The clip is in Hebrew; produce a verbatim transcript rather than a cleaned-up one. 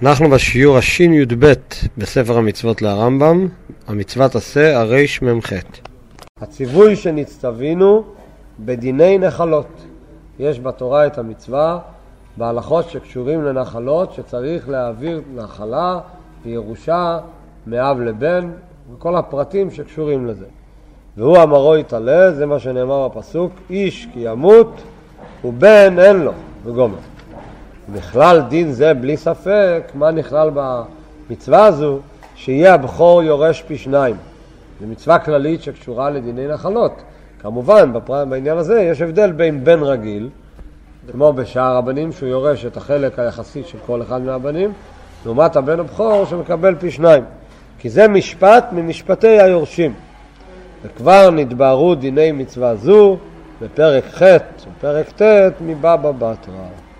אנחנו בשיעור השין י"ב בספר המצוות לרמב"ם, המצוות עשה הריש ממ"ח. הציווי שנצטווינו בדיני נחלות. יש בתורה את המצווה בהלכות שקשורים לנחלות, שצריך להעביר נחלה וירושה מאב לבן, וכל הפרטים שקשורים לזה. והוא אמרו יתעלה, זה מה שנאמר בפסוק, איש כי ימות ובן אין לו, וגומר. נכלל דין זה בלי ספק, מה נכלל במצווה הזו? שיהיה הבכור יורש פי שניים. זו מצווה כללית שקשורה לדיני נחלות. כמובן, בעניין הזה יש הבדל בין בן רגיל, כמו בשאר הבנים שהוא יורש את החלק היחסי של כל אחד מהבנים, לעומת הבן הבכור שמקבל פי שניים. כי זה משפט ממשפטי היורשים. וכבר נתבהרו דיני מצווה זו בפרק ח' ופרק ט' מבבא בתרא.